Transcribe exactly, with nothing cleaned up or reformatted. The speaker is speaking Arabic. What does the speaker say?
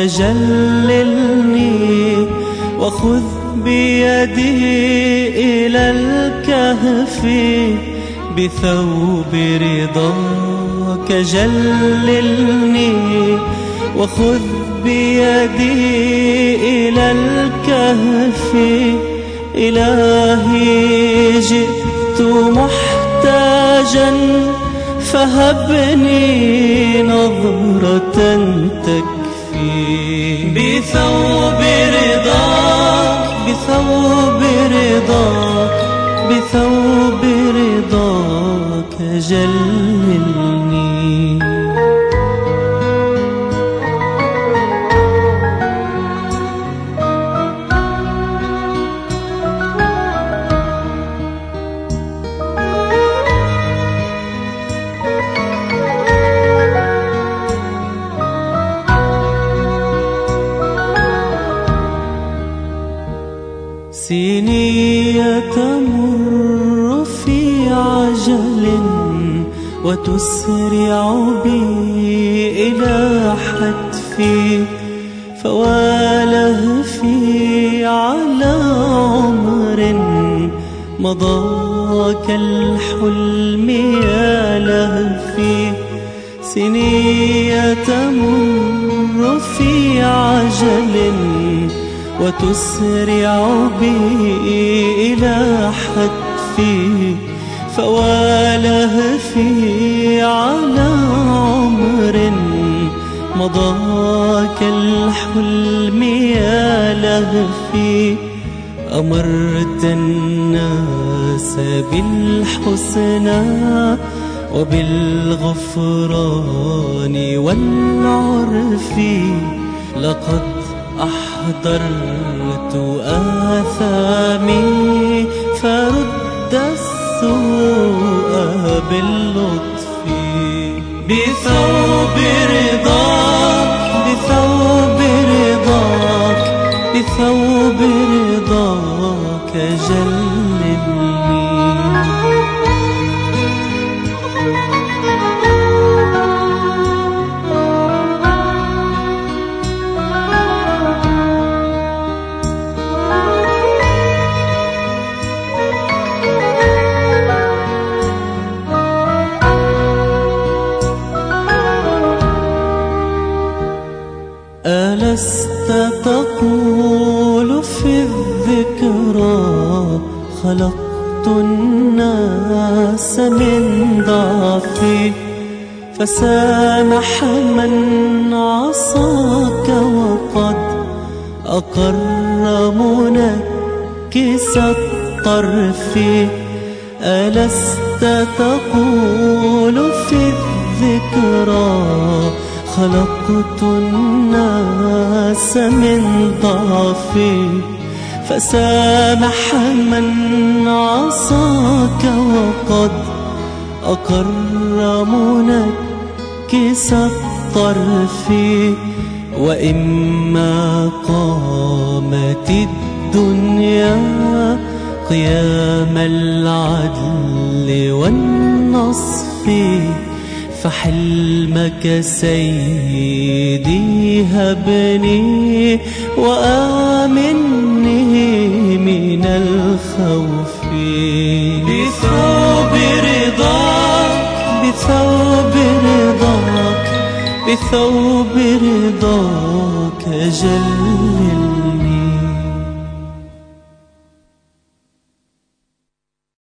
جللني وخذ بيدي إلى الكهف بثوب رضاك جللني وخذ بيدي إلى الكهف إلهي جئت محتاجا فهبني نظرة تكفي بثوب رضاك بثوب رضاك بثوب رضاك جللني سنين تمر في عجل وتسرع بي إلى حتفي فوالهفي على عمر مضى كالحلم يا لهفي سنين تمر في عجل وتسرع بي إلى حتفي فوالهفي على عمر مضى كالحلم يا لهفي أمرت الناس بالحسنى وبالغفران والعرف لقد أحضرت آثامي فرد السوء باللطف بثوب رضاك بثوب رضاك بثوب رضاك جللني ألست تقول في الذكرى خلقت الناس من ضعفي فسامح من عصاك وقد أقر منكس الطرف ألست تقول في الذكرى خلقت الناس من ضعفي فسامح من عصاك وقد أقر منكس الطرف وإما قامت الدنيا قيام العدل والنصف فحلمك سيدي هبني وآمني من الخوف بثوب رضاك بثوب رضاك بثوب رضاك جللني